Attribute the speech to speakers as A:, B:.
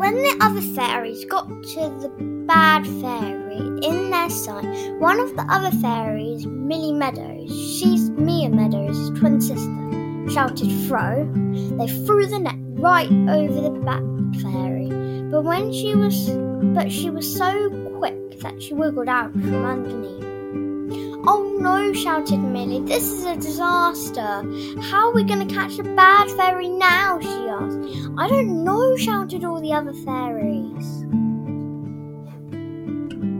A: When the other fairies got to the bad fairy in their sight, one of the other fairies, Millie Meadows, she's Mia Meadows' twin sister, shouted throw. They threw the net right over the bad fairy, but she was so quick that she wiggled out from underneath. "Oh no," shouted Millie, "this is a disaster. How are we going to catch the bad fairy now?" she asked. "I don't know," shouted all the other fairies.